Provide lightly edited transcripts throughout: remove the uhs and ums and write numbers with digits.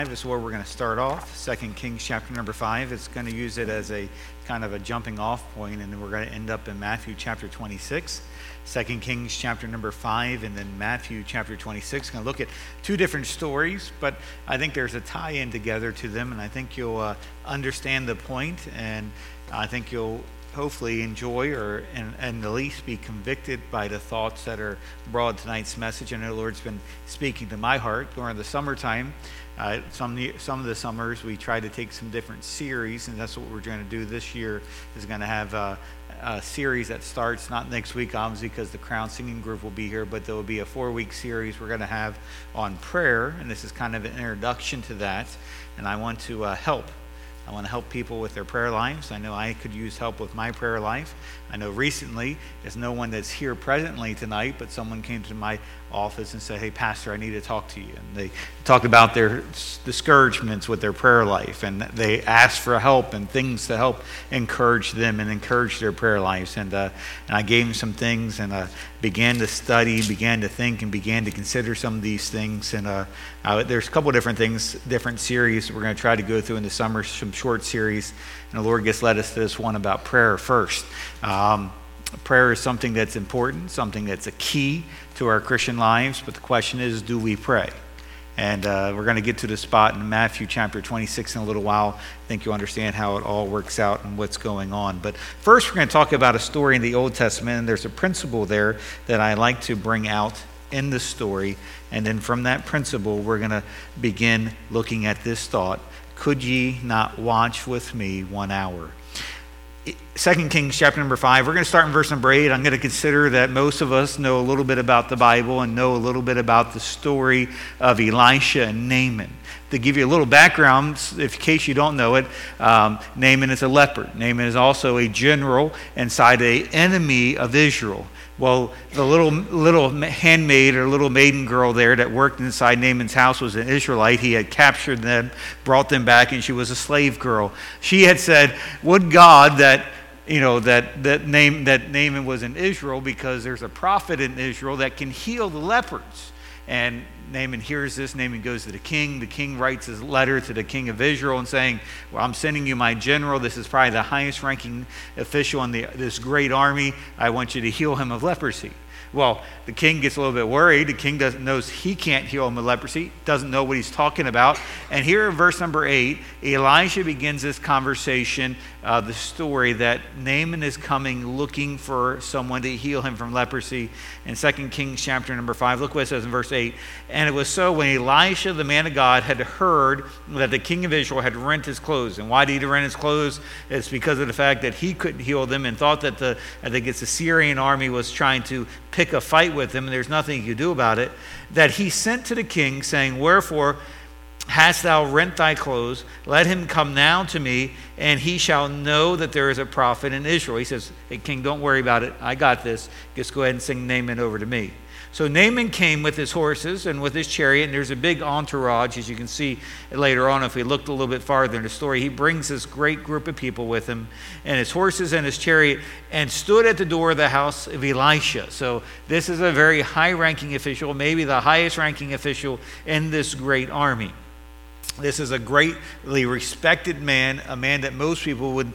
This is where we're going to start off. 2 Kings chapter number 5. It's going to use it as a kind of a jumping off point, and then we're going to end up in Matthew chapter 26. 2 Kings chapter number 5, and then Matthew chapter 26. Going to look at two different stories, but I think there's a tie-in together to them, and I think you'll understand the point, and I think you'll hopefully enjoy and at least be convicted by the thoughts that are brought in tonight's message. I know the Lord's been speaking to my heart during the summertime. Some of the summers we try to take some different series, and that's what we're going to do this year. Is going to have a series that starts not next week, obviously, because the Crown Singing Group will be here, but there will be a 4-week series we're going to have on prayer, and this is kind of an introduction to that. And I want to help. I want to help people with their prayer lives. I know I could use help with my prayer life. I know recently, there's no one that's here presently tonight, but someone came to my office and said, "Hey, Pastor, I need to talk to you." And they talked about their discouragements with their prayer life, and they asked for help and things to help encourage them and encourage their prayer lives. And I gave them some things, and began to study, began to think, and began to consider some of these things. And there's a couple of different things, different series we're going to try to go through in the summer, some short series. And the Lord led us to this one about prayer first. Prayer is something that's important, something that's a key to our Christian lives, but the question is, do we pray? And we're going to get to the spot in Matthew chapter 26 in a little while. I think you'll understand how it all works out and what's going on. But first, we're going to talk about a story in the Old Testament, and there's a principle there that I like to bring out in the story. And then from that principle, we're going to begin looking at this thought: could ye not watch with me 1 hour? 2 Kings chapter number 5, we're going to start in verse number 8. I'm going to consider that most of us know a little bit about the Bible and know a little bit about the story of Elisha and Naaman. To give you a little background, in case you don't know it, Naaman is a leper. Naaman is also a general inside an enemy of Israel. Well, the little handmaid or little maiden girl there that worked inside Naaman's house was an Israelite. He had captured them, brought them back, and she was a slave girl. She had said, "Would God that Naaman was in Israel, because there's a prophet in Israel that can heal the lepers." And Naaman hears this. Naaman goes to the king. The king writes his letter to the king of Israel and saying, "Well, I'm sending you my general. This is probably the highest ranking official in this great army. I want you to heal him of leprosy." Well, the king gets a little bit worried. The king knows he can't heal him of leprosy, doesn't know what he's talking about. And here in verse number 8, Elisha begins this conversation, the story that Naaman is coming looking for someone to heal him from leprosy. In 2 Kings chapter number 5, look what it says in verse 8. "And it was so, when Elisha, the man of God, had heard that the king of Israel had rent his clothes." And why did he rent his clothes? It's because of the fact that he couldn't heal them, and thought that the Syrian army was trying to pick a fight with him, and there's nothing he could do about it, that he sent to the king, saying, "Wherefore hast thou rent thy clothes? Let him come now to me, and he shall know that there is a prophet in Israel." He says, "Hey, king, don't worry about it. I got this. Just go ahead and send Naaman over to me." So Naaman came with his horses and with his chariot, and there's a big entourage, as you can see later on. If we looked a little bit farther in the story, he brings this great group of people with him, and his horses and his chariot, and stood at the door of the house of Elisha. So this is a very high-ranking official, maybe the highest-ranking official in this great army. This is a greatly respected man, a man that most people would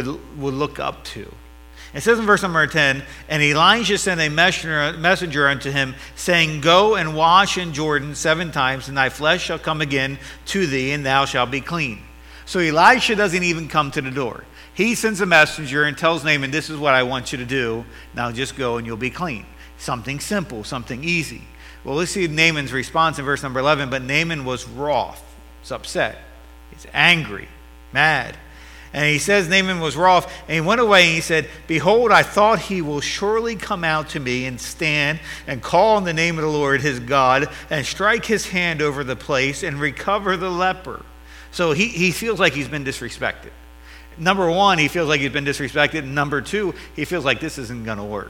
look up to. It says in verse number 10, "And Elijah sent a messenger unto him, saying, Go and wash in Jordan 7 times, and thy flesh shall come again to thee, and thou shalt be clean." So Elisha doesn't even come to the door. He sends a messenger and tells Naaman, "This is what I want you to do. Now just go and you'll be clean." Something simple, something easy. Well, let's see Naaman's response in verse number 11. "But Naaman was wroth." He's upset. He's angry, mad. And he says Naaman was wroth, and he went away, and he said, "Behold, I thought he will surely come out to me and stand and call on the name of the Lord his God and strike his hand over the place and recover the leper." So he feels like he's been disrespected. Number one, he feels like he's been disrespected. And number two, he feels like this isn't going to work.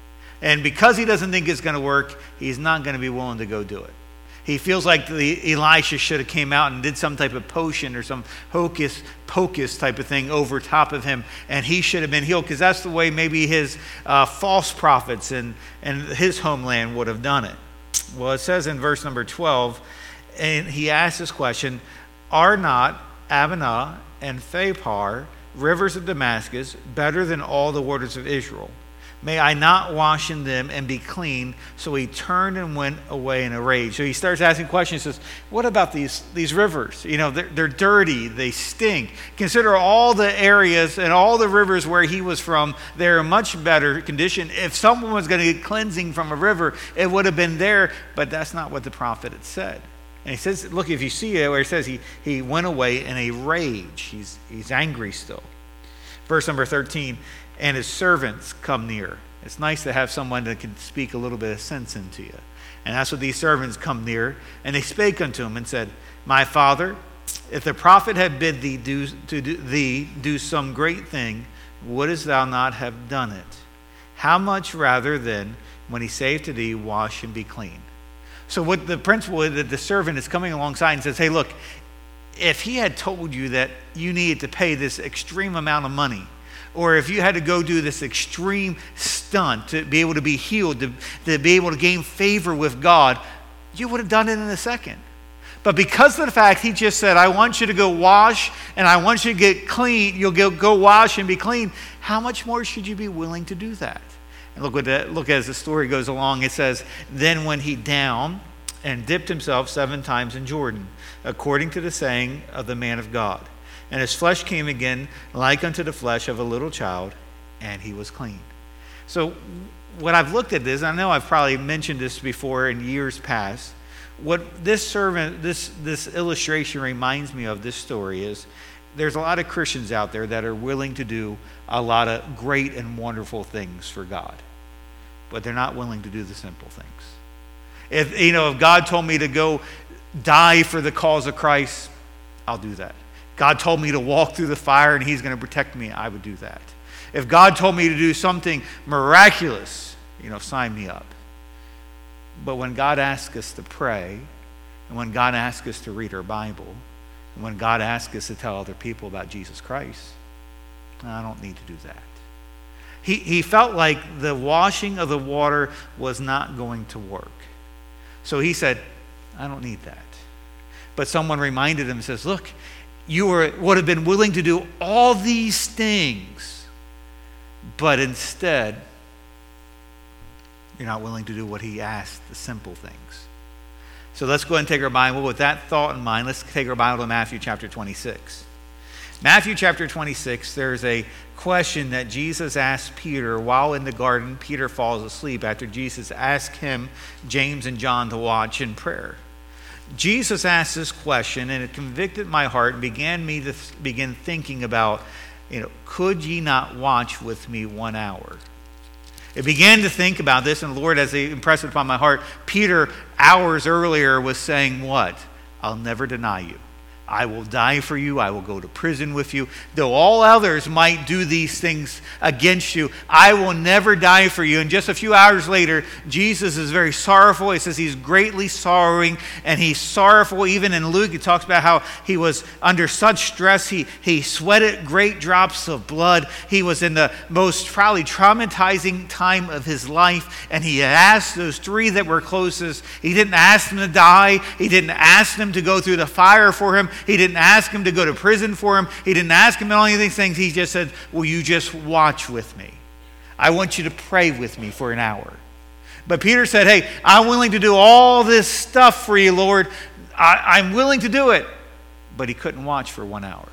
And because he doesn't think it's going to work, he's not going to be willing to go do it. He feels like Elisha should have came out and did some type of potion or some hocus pocus type of thing over top of him, and he should have been healed, because that's the way maybe his false prophets and his homeland would have done it. Well, it says in verse number 12, and he asks this question, Are not Abana and Pharpar, rivers of Damascus, better than all the waters of Israel? May I not wash in them and be clean? So he turned and went away in a rage. So he starts asking questions. He says, what about these rivers? You know, they're dirty. They stink. Consider all the areas and all the rivers where he was from. They're in much better condition. If someone was going to get cleansing from a river, it would have been there. But that's not what the prophet had said. And he says, look, if you see it where it says he went away in a rage. He's angry still. Verse number 13. And his servants come near. It's nice to have someone that can speak a little bit of sense into you. And that's what these servants come near. And they spake unto him and said, My father, if the prophet had bid thee do some great thing, wouldest thou not have done it? How much rather then, when he saith to thee, wash and be clean? So what the principle is that the servant is coming alongside and says, hey, look, if he had told you that you needed to pay this extreme amount of money, or if you had to go do this extreme stunt to be able to be healed, to be able to gain favor with God, you would have done it in a second. But because of the fact he just said, I want you to go wash and I want you to get clean, you'll go wash and be clean, how much more should you be willing to do that? And look as the story goes along, it says, Then went he down and dipped himself 7 times in Jordan, according to the saying of the man of God. And his flesh came again like unto the flesh of a little child, and he was clean. So when I've looked at this, I know I've probably mentioned this before in years past, what this illustration reminds me of, this story, is there's a lot of Christians out there that are willing to do a lot of great and wonderful things for God, but they're not willing to do the simple things. If God told me to go die for the cause of Christ, I'll do that. God told me to walk through the fire and he's going to protect me, I would do that. If God told me to do something miraculous, sign me up. But when God asks us to pray, and when God asks us to read our Bible, and when God asks us to tell other people about Jesus Christ, I don't need to do that. He felt like the washing of the water was not going to work. So he said, I don't need that. But someone reminded him and says, look, you would have been willing to do all these things, but instead, you're not willing to do what he asked, the simple things. So let's go ahead and take our Bible. With that thought in mind, let's take our Bible to Matthew chapter 26. Matthew chapter 26, there's a question that Jesus asked Peter while in the garden. Peter falls asleep after Jesus asked him, James and John, to watch in prayer. Jesus asked this question, and it convicted my heart and began me to begin thinking about, could ye not watch with me 1 hour? It began to think about this, and the Lord, as He impressed it upon my heart, Peter, hours earlier, was saying what? I'll never deny you. I will die for you. I will go to prison with you. Though all others might do these things against you, I will never die for you. And just a few hours later, Jesus is very sorrowful. He says he's greatly sorrowing, and he's sorrowful. Even in Luke, he talks about how he was under such stress. He sweated great drops of blood. He was in the most probably traumatizing time of his life, and he asked those 3 that were closest. He didn't ask them to die. He didn't ask them to go through the fire for him. He didn't ask him to go to prison for him. He didn't ask him any of these things. He just said, will you just watch with me? I want you to pray with me for an hour. But Peter said, hey, I'm willing to do all this stuff for you, Lord. I'm willing to do it. But he couldn't watch for 1 hour.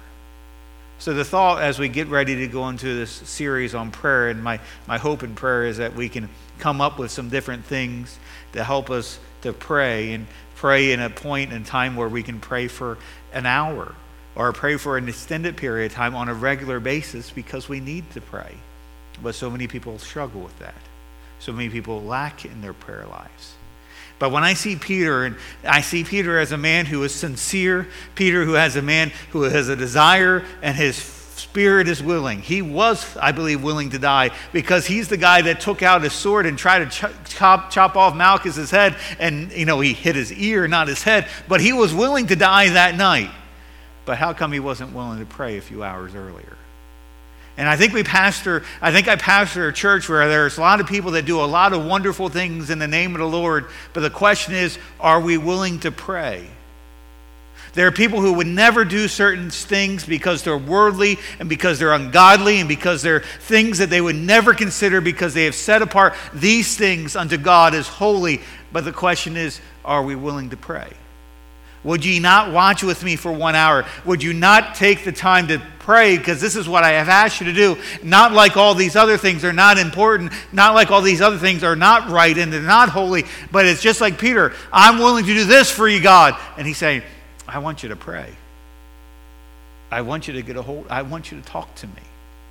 So the thought as we get ready to go into this series on prayer, and my hope and prayer is that we can come up with some different things to help us to pray, and pray in a point in time where we can pray for an hour or pray for an extended period of time on a regular basis, because we need to pray. But so many people struggle with that. So many people lack in their prayer lives. But when I see Peter, and I see Peter as a man who is sincere, Peter who has a man who has a desire and his spirit is willing. He was, I believe, willing to die, because he's the guy that took out his sword and tried to chop off Malchus's head, and he hit his ear, not his head, but he was willing to die that night. But how come he wasn't willing to pray a few hours earlier? And I think I pastor a church where there's a lot of people that do a lot of wonderful things in the name of the Lord, but the question is, are we willing to pray? There are people who would never do certain things because they're worldly and because they're ungodly and because they're things that they would never consider because they have set apart these things unto God as holy. But the question is, are we willing to pray? Would ye not watch with me for 1 hour? Would you not take the time to pray? Because this is what I have asked you to do. Not like all these other things are not important. Not like all these other things are not right and they're not holy. But it's just like Peter. I'm willing to do this for you, God. And he's saying, I want you to pray. I want you to get a hold. I want you to talk to me.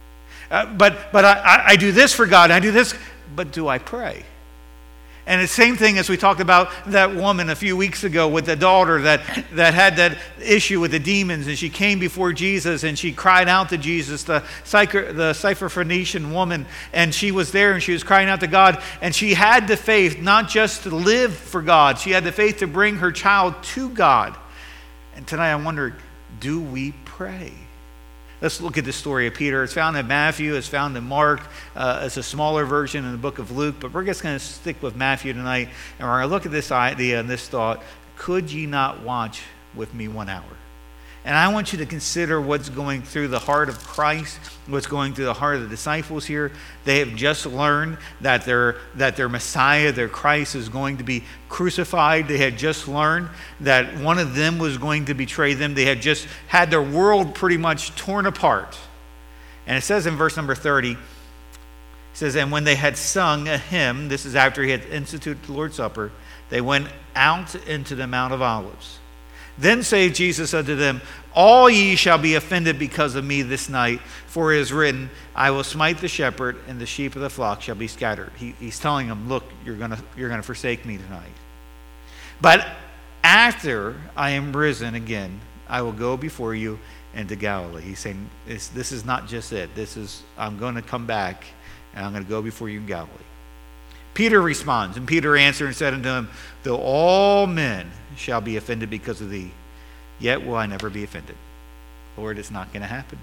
But I do this for God. I do this. But do I pray? And the same thing as we talked about that woman a few weeks ago with the daughter that had that issue with the demons, and she came before Jesus and she cried out to Jesus, the Syrophoenician woman, and she was there and she was crying out to God, and she had the faith not just to live for God, she had the faith to bring her child to God. And tonight I wonder, do we pray? Let's look at the story of Peter. It's found in Matthew. It's found in Mark. It's a smaller version in the book of Luke. But we're just going to stick with Matthew tonight. And we're going to look at this idea and this thought. Could ye not watch with me 1 hour? And I want you to consider what's going through the heart of Christ, what's going through the heart of the disciples here. They have just learned that their Messiah, their Christ, is going to be crucified. They had just learned that one of them was going to betray them. They had just had their world pretty much torn apart. And it says in verse number 30, it says, and when they had sung a hymn, this is after he had instituted the Lord's Supper, they went out into the Mount of Olives. Then saith Jesus unto them, all ye shall be offended because of me this night, for it is written, I will smite the shepherd, and the sheep of the flock shall be scattered. He's telling them, look, you're gonna forsake me tonight. But after I am risen again, I will go before you into Galilee. He's saying, this is not just it. I'm going to come back, and I'm going to go before you in Galilee. Peter responds, and Peter answered and said unto him, though all men shall be offended because of thee, yet will I never be offended. Lord, it's not going to happen.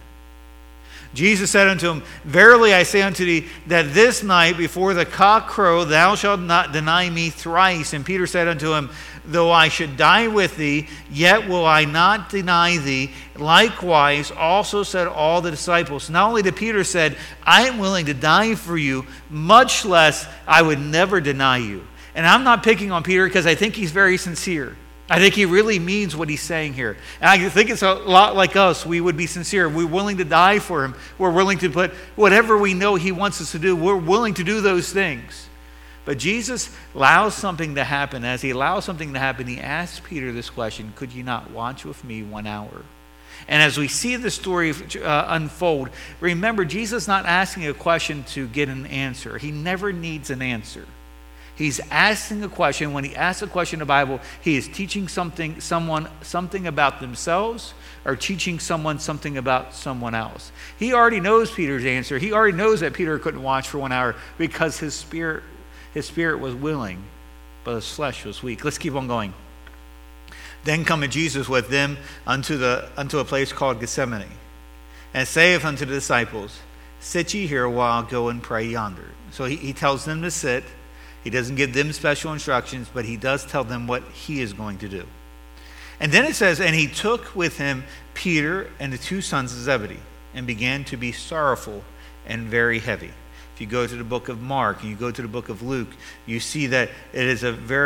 Jesus said unto him, verily I say unto thee, that this night before the cock crow, thou shalt not deny me thrice. And Peter said unto him, though I should die with thee, yet will I not deny thee. Likewise also said all the disciples. Not only did Peter said, I am willing to die for you, much less I would never deny you. And I'm not picking on Peter because I think he's very sincere. I think he really means what he's saying here. And I think it's a lot like us. We would be sincere. We're willing to die for him. We're willing to put whatever we know he wants us to do. We're willing to do those things. But Jesus allows something to happen. As he allows something to happen, he asks Peter this question, could you not watch with me 1 hour? And as we see the story unfold, remember, Jesus is not asking a question to get an answer. He never needs an answer. He's asking a question. When he asks a question in the Bible, he is teaching someone something about themselves or teaching someone something about someone else. He already knows Peter's answer. He already knows that Peter couldn't watch for 1 hour because his spirit was willing, but his flesh was weak. Let's keep on going. Then cometh Jesus with them unto a place called Gethsemane, and saith unto the disciples, sit ye here while I go and pray yonder. So he tells them to sit. He doesn't give them special instructions, but he does tell them what he is going to do. And then it says, and he took with him Peter and the 2 sons of Zebedee, and began to be sorrowful and very heavy. If you go to the book of Mark and you go to the book of Luke, you see that it is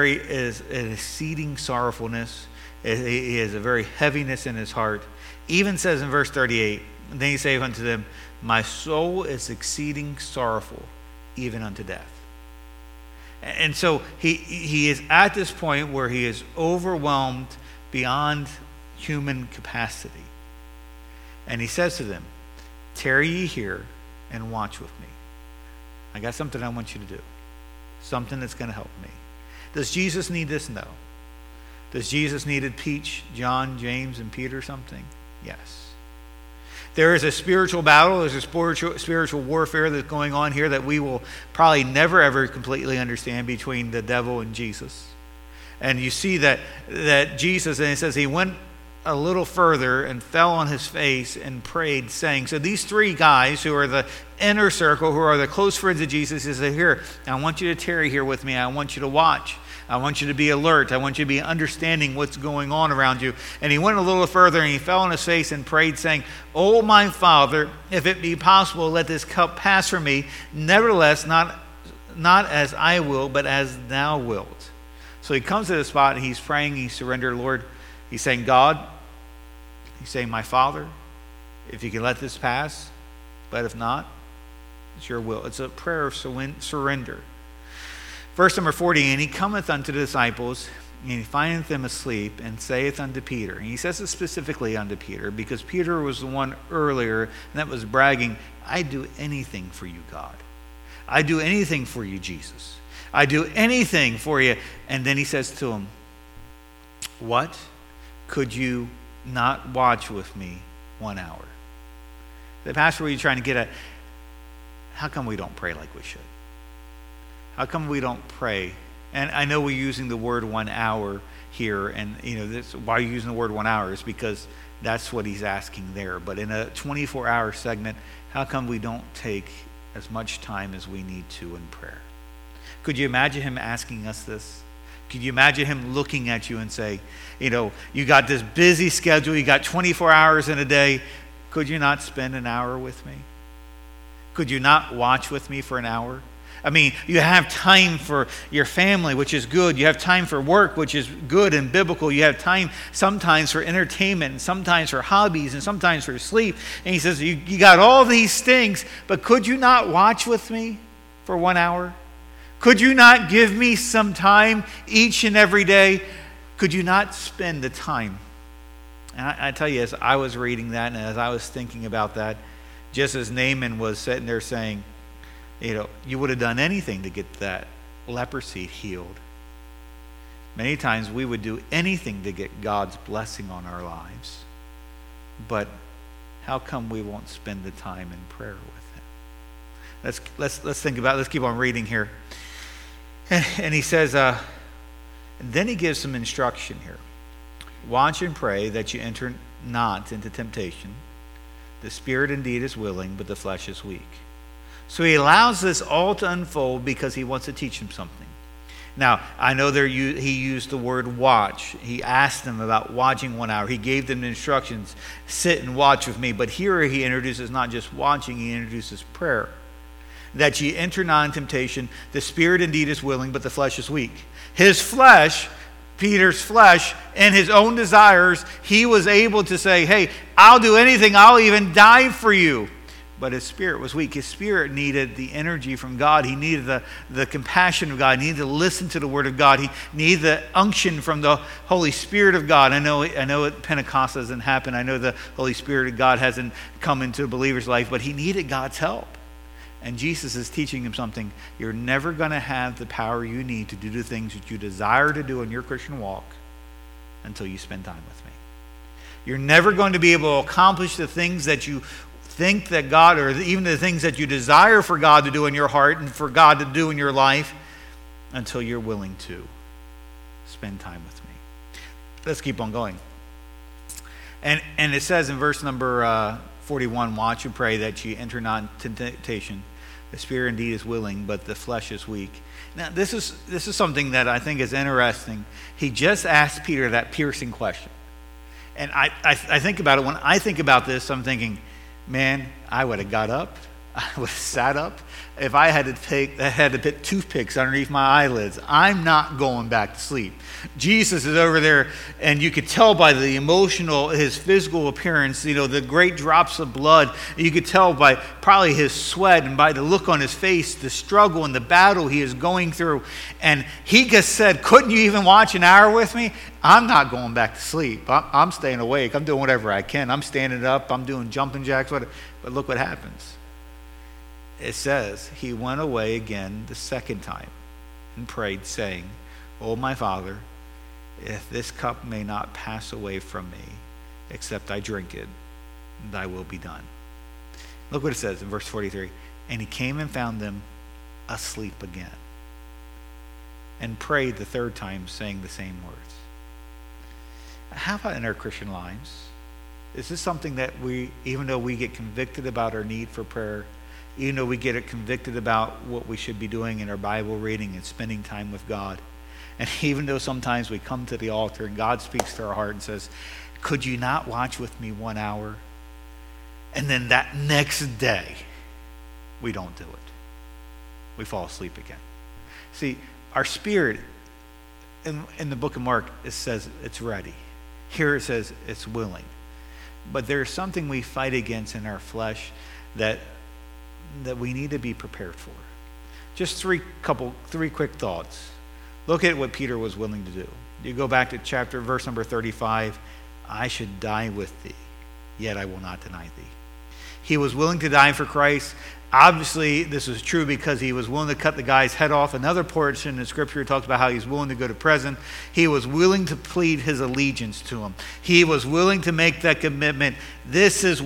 an exceeding sorrowfulness. He has a very heaviness in his heart. Even says in verse 38, and then he saith unto them, my soul is exceeding sorrowful, even unto death. And so he is at this point where he is overwhelmed beyond human capacity. And he says to them, tarry ye here and watch with me. I got something I want you to do. Something that's going to help me. Does Jesus need this? No. Does Jesus need to teach John, James, and Peter something? Yes. There is a spiritual battle. There's a spiritual warfare that's going on here that we will probably never, ever completely understand between the devil and Jesus. And you see that Jesus, and it says he went a little further and fell on his face and prayed, saying, so these 3 guys who are the inner circle, who are the close friends of Jesus, he said, here, I want you to tarry here with me. I want you to watch. I want you to be alert. I want you to be understanding what's going on around you. And he went a little further and he fell on his face and prayed, saying, "O my Father, if it be possible, let this cup pass from me. Nevertheless, not as I will, but as thou wilt." So he comes to the spot and he's praying, he's surrendered, Lord. He's saying, God, he's saying, my Father, if you can let this pass, but if not, it's your will. It's a prayer of surrender. Verse number 40, and he cometh unto the disciples, and he findeth them asleep, and saith unto Peter. And he says it specifically unto Peter, because Peter was the one earlier, and that was bragging, I'd do anything for you, God. I'd do anything for you, Jesus. I'd do anything for you. And then he says to him, what? Could you not watch with me 1 hour? The pastor, what are you trying to get at? How come we don't pray like we should? How come we don't pray? And I know we're using the word 1 hour here, and why are you using the word 1 hour? Is because that's what he's asking there. But in a 24-hour segment, how come we don't take as much time as we need to in prayer? Could you imagine him asking us this? Could you imagine him looking at you and say, you got this busy schedule, you got 24 hours in a day, could you not spend an hour with me? Could you not watch with me for an hour? I mean, you have time for your family, which is good. You have time for work, which is good and biblical. You have time sometimes for entertainment, and sometimes for hobbies, and sometimes for sleep. And he says, you got all these things, but could you not watch with me for 1 hour? Could you not give me some time each and every day? Could you not spend the time? And I tell you, as I was reading that and as I was thinking about that, just as Naaman was sitting there saying, you would have done anything to get that leprosy healed. Many times we would do anything to get God's blessing on our lives. But how come we won't spend the time in prayer with him? Let's think about it. Let's keep on reading here. And he says, and then he gives some instruction here. Watch and pray that you enter not into temptation. The spirit indeed is willing, but the flesh is weak. So he allows this all to unfold because he wants to teach him something. Now, I know he used the word watch. He asked them about watching 1 hour. He gave them instructions, sit and watch with me. But here he introduces not just watching, he introduces prayer. That ye enter not in temptation. The spirit indeed is willing, but the flesh is weak. His flesh, Peter's flesh, and his own desires, he was able to say, hey, I'll do anything. I'll even die for you. But his spirit was weak. His spirit needed the energy from God. He needed the compassion of God. He needed to listen to the word of God. He needed the unction from the Holy Spirit of God. I know at Pentecost hasn't happened. I know the Holy Spirit of God hasn't come into a believer's life, but he needed God's help. And Jesus is teaching him something. You're never going to have the power you need to do the things that you desire to do in your Christian walk until you spend time with me. You're never going to be able to accomplish the things that you think that God, or even the things that you desire for God to do in your heart and for God to do in your life, until you're willing to spend time with me. Let's keep on going. And it says in verse number 41, watch and pray that you enter not into temptation. The spirit indeed is willing, but the flesh is weak. Now, this is something that I think is interesting. He just asked Peter that piercing question. And I think about it. When I think about this, I'm thinking, man, I would have got up. I would have sat up. If I had to put toothpicks underneath my eyelids, I'm not going back to sleep. Jesus is over there, and you could tell by the emotional, his physical appearance, the great drops of blood. You could tell by probably his sweat and by the look on his face, the struggle and the battle he is going through. And he just said, couldn't you even watch an hour with me? I'm not going back to sleep. I'm staying awake. I'm doing whatever I can. I'm standing up. I'm doing jumping jacks. But look what happens. It says, he went away again the second time and prayed, saying, O my Father, if this cup may not pass away from me, except I drink it, thy will be done. Look what it says in verse 43. And he came and found them asleep again, and prayed the third time, saying the same words. How about in our Christian lives? Is this something that we, even though we get convicted about our need for prayer, even though we get convicted about what we should be doing in our Bible reading and spending time with God, And even though sometimes we come to the altar and God speaks to our heart and says, could you not watch with me 1 hour? And then that next day, we don't do it. We fall asleep again. See, our spirit, in the book of Mark, it says it's ready. Here it says it's willing. But there's something we fight against in our flesh that we need to be prepared for. Just three quick thoughts. Look at what Peter was willing to do. You go back to verse number 35. I should die with thee, yet I will not deny thee. He was willing to die for Christ. Obviously, this was true because he was willing to cut the guy's head off. Another portion in Scripture talks about how he's willing to go to prison. He was willing to plead his allegiance to him. He was willing to make that commitment. This is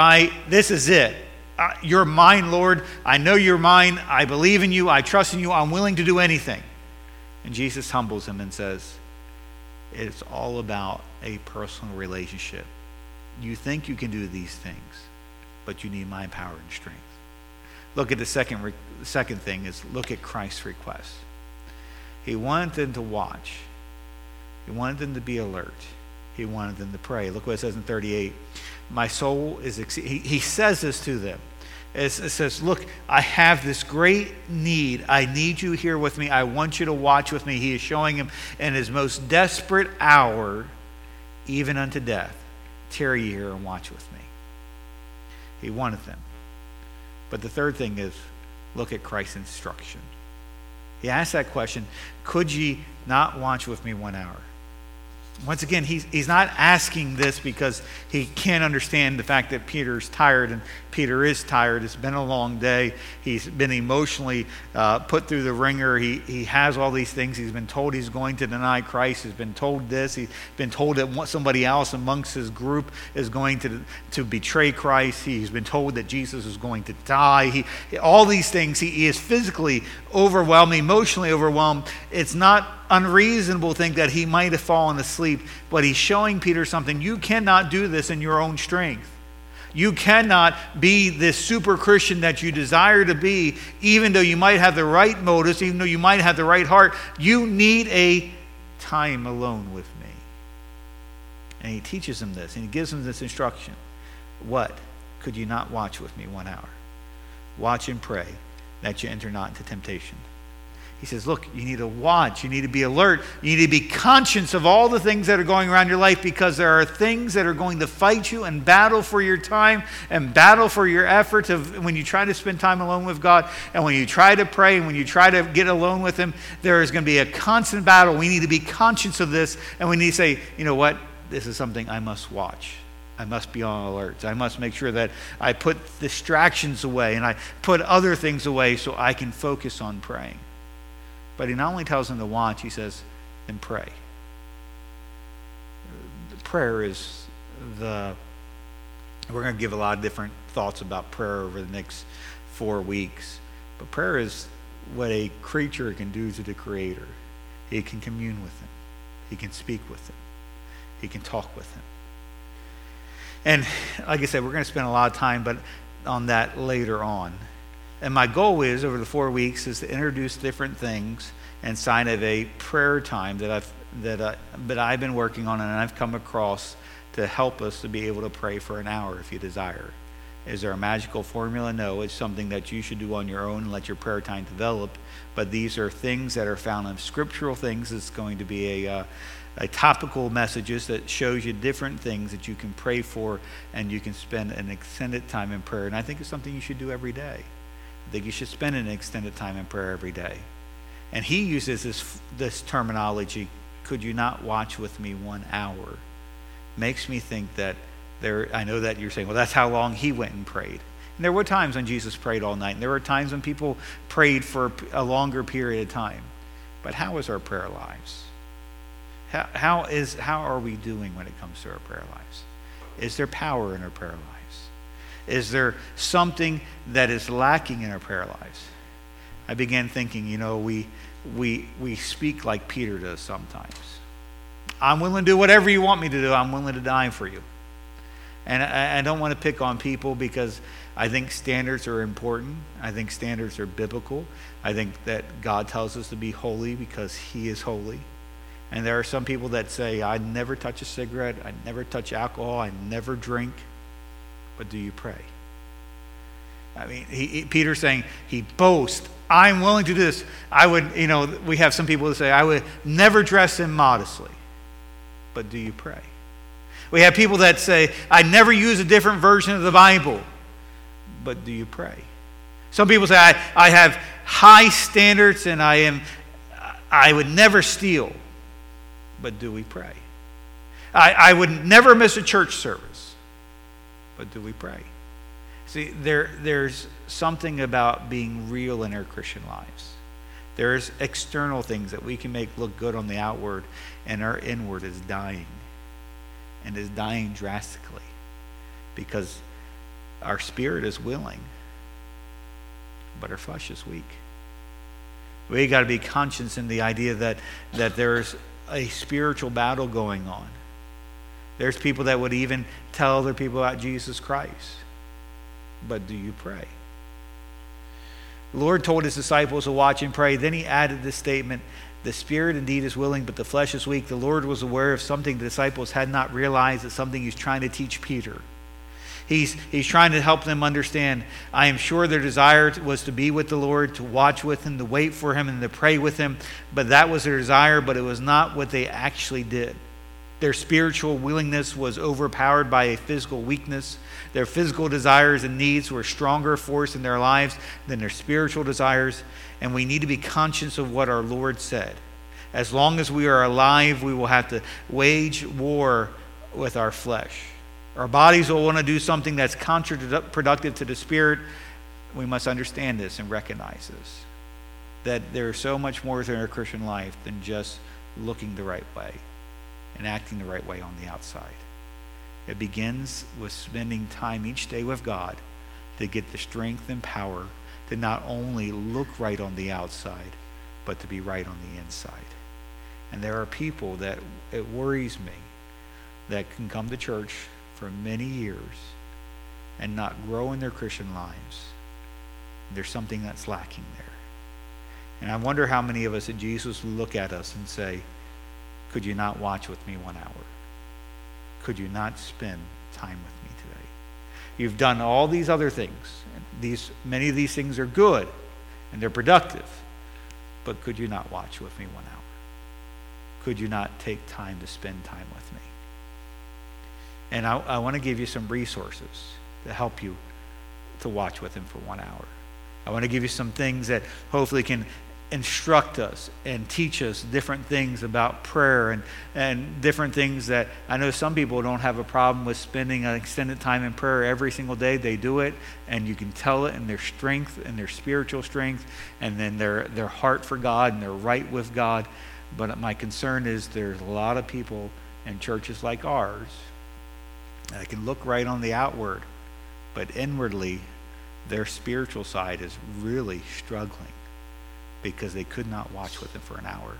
it. You're mine, Lord. I know you're mine. I believe in you. I trust in you. I'm willing to do anything. And Jesus humbles him and says, it's all about a personal relationship. You think you can do these things, but you need my power and strength. Look at the second thing is look at Christ's request. He wanted them to watch. He wanted them to be alert. He wanted them to pray. Look what it says in 38. My soul is he says this to them. It says, look, I have this great need. I need you here with me. I want you to watch with me. He is showing him in his most desperate hour, even unto death, tarry ye here and watch with me. He wanted them. But the third thing is, look at Christ's instruction. He asked that question, could ye not watch with me 1 hour? Once again, he's not asking this because he can't understand the fact that Peter's tired, and Peter is tired. It's been a long day. He's been emotionally put through the ringer. He has all these things. He's been told he's going to deny Christ. He's been told this. He's been told that somebody else amongst his group is going to betray Christ. He's been told that Jesus is going to die. All these things. He is physically overwhelmed, emotionally overwhelmed. It's not unreasonable to think that he might have fallen asleep, but he's showing Peter something. You cannot do this in your own strength. You cannot be this super Christian that you desire to be, even though you might have the right motives, even though you might have the right heart. You need a time alone with me. And he teaches him this, and he gives him this instruction. What? Could you not watch with me 1 hour? Watch and pray that you enter not into temptation. He says, look, you need to watch. You need to be alert. You need to be conscious of all the things that are going around your life, because there are things that are going to fight you and battle for your time and battle for your efforts when you try to spend time alone with God, and when you try to pray and when you try to get alone with him. There is going to be a constant battle. We need to be conscious of this, and we need to say, you know what? This is something I must watch. I must be on alert. I must make sure that I put distractions away and I put other things away so I can focus on praying. But he not only tells them to watch, he says, and pray. Prayer is we're going to give a lot of different thoughts about prayer over the next 4 weeks. But prayer is what a creature can do to the Creator. He can commune with him. He can speak with him. He can talk with him. And like I said, we're going to spend a lot of time on that later on. And my goal is, over the 4 weeks, is to introduce different things inside of a prayer time that I've been working on and I've come across to help us to be able to pray for an hour if you desire. Is there a magical formula? No, it's something that you should do on your own and let your prayer time develop. But these are things that are found in scriptural things. It's going to be a topical messages that shows you different things that you can pray for, and you can spend an extended time in prayer. And I think it's something you should do every day. I think you should spend an extended time in prayer every day. And he uses this terminology, could you not watch with me 1 hour? Makes me think that I know that you're saying, well, that's how long he went and prayed. And there were times when Jesus prayed all night, and there were times when people prayed for a longer period of time. But how is our prayer lives? How are we doing when it comes to our prayer lives? Is there power in our prayer lives? Is there something that is lacking in our prayer lives? I began thinking, we speak like Peter does sometimes. I'm willing to do whatever you want me to do. I'm willing to die for you. And I don't want to pick on people because I think standards are important. I think standards are biblical. I think that God tells us to be holy because he is holy. And there are some people that say, I never touch a cigarette, I never touch alcohol, I never drink. But do you pray? I mean, Peter's saying, he boasts, I'm willing to do this. I would, we have some people that say, I would never dress immodestly. But do you pray? We have people that say, I never use a different version of the Bible. But do you pray? Some people say, I have high standards and I would never steal. But do we pray? I would never miss a church service. But do we pray? See, there's something about being real in our Christian lives. There's external things that we can make look good on the outward, and our inward is dying. And is dying drastically. Because our spirit is willing, but our flesh is weak. We got to be conscious in the idea that there's a spiritual battle going on. There's people that would even tell other people about Jesus Christ. But do you pray? The Lord told his disciples to watch and pray. Then he added this statement, the spirit indeed is willing, but the flesh is weak. The Lord was aware of something the disciples had not realized. It's something he's trying to teach Peter. He's trying to help them understand. I am sure their desire was to be with the Lord, to watch with him, to wait for him, and to pray with him. But that was their desire, but it was not what they actually did. Their spiritual willingness was overpowered by a physical weakness. Their physical desires and needs were a stronger force in their lives than their spiritual desires. And we need to be conscious of what our Lord said. As long as we are alive, we will have to wage war with our flesh. Our bodies will want to do something that's counterproductive to the spirit. We must understand this and recognize this. That there's so much more to our Christian life than just looking the right way and acting the right way on the outside. It begins with spending time each day with God to get the strength and power to not only look right on the outside, but to be right on the inside. And there are people that it worries me that can come to church for many years and not grow in their Christian lives. There's something that's lacking there. And I wonder how many of us at Jesus would look at us and say, could you not watch with me 1 hour? Could you not spend time with me today? You've done all these other things. Many of these things are good and they're productive. But could you not watch with me 1 hour? Could you not take time to spend time with me? And I want to give you some resources to help you to watch with him for 1 hour. I want to give you some things that hopefully can instruct us and teach us different things about prayer and different things that I know some people don't have a problem with spending an extended time in prayer every single day. They do it, and you can tell it in their strength and their spiritual strength and then their heart for God and their right with God. But my concern is there's a lot of people in churches like ours that can look right on the outward, but inwardly their spiritual side is really struggling because they could not watch with him for an hour.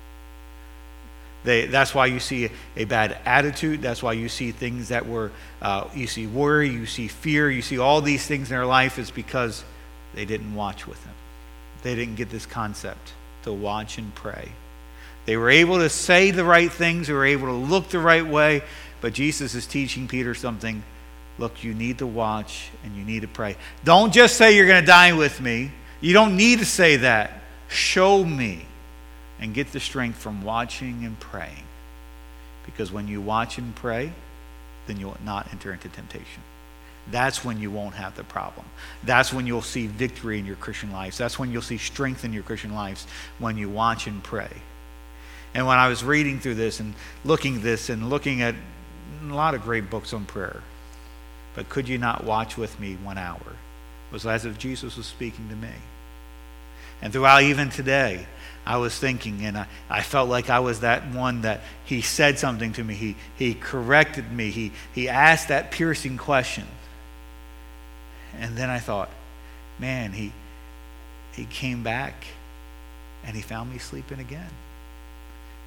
That's why you see a bad attitude. That's why you see things that you see worry, you see fear, you see all these things in their life is because they didn't watch with him. They didn't get this concept to watch and pray. They were able to say the right things. They were able to look the right way. But Jesus is teaching Peter something. Look, you need to watch and you need to pray. Don't just say you're going to dine with me. You don't need to say that. Show me and get the strength from watching and praying. Because when you watch and pray, then you'll not enter into temptation. That's when you won't have the problem. That's when you'll see victory in your Christian lives. That's when you'll see strength in your Christian lives, when you watch and pray. And when I was reading through this and looking at a lot of great books on prayer, but could you not watch with me 1 hour? It was as if Jesus was speaking to me. And throughout even today, I was thinking, and I felt like I was that one that he said something to me. He corrected me. He asked that piercing question. And then I thought, man, he came back and he found me sleeping again.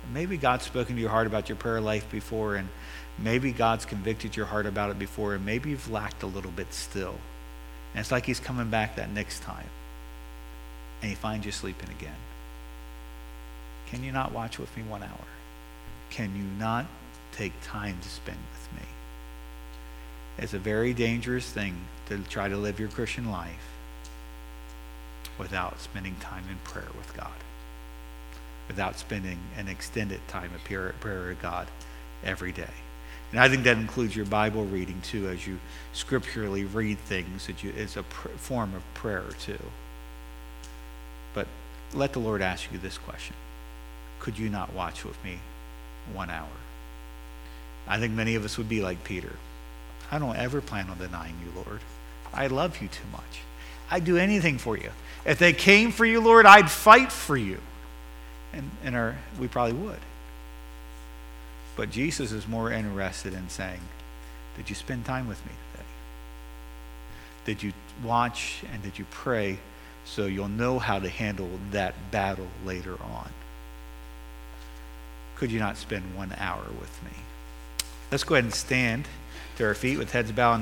Maybe God's spoken to your heart about your prayer life before, and maybe God's convicted your heart about it before, and maybe you've lacked a little bit still. And it's like he's coming back that next time, and he finds you sleeping again. Can you not watch with me 1 hour? Can you not take time to spend with me? It's a very dangerous thing to try to live your Christian life without spending time in prayer with God, without spending an extended time of prayer with God every day. And I think that includes your Bible reading too, as you scripturally read things. It's a form of prayer too. But let the Lord ask you this question. Could you not watch with me 1 hour? I think many of us would be like Peter. I don't ever plan on denying you, Lord. I love you too much. I'd do anything for you. If they came for you, Lord, I'd fight for you. And we probably would. But Jesus is more interested in saying, did you spend time with me today? Did you watch and did you pray so you'll know how to handle that battle later on? Could you not spend 1 hour with me? Let's go ahead and stand to our feet with heads bowed.